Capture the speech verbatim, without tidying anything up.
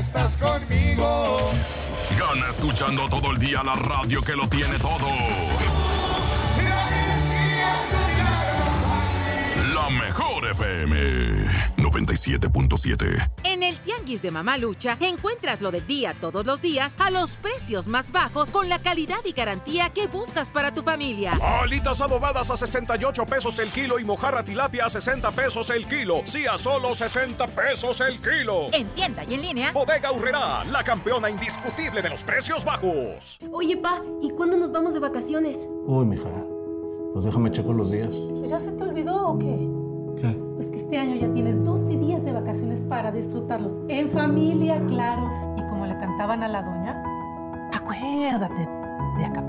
estás conmigo. Gana escuchando todo el día la radio que lo tiene todo. La mejor F M noventa y siete punto siete. En el Tianguis de Mamalucha encuentras lo del día todos los días a los precios más bajos con la calidad y garantía que buscas para tu familia. Alitas adobadas a sesenta y ocho pesos el kilo y mojarra tilapia a sesenta pesos el kilo. Sí, a solo sesenta pesos el kilo. En tienda y en línea. Bodega Aurrerá, la campeona indiscutible de los precios bajos. Oye, pa, ¿y cuándo nos vamos de vacaciones? Uy, mija, pues déjame checo los días. ¿Ya se te olvidó o qué? ¿Qué? Pues que este año ya tienes doce días de vacaciones para disfrutarlos en familia, claro. Y como le cantaban a la doña, acuérdate de Acapulco.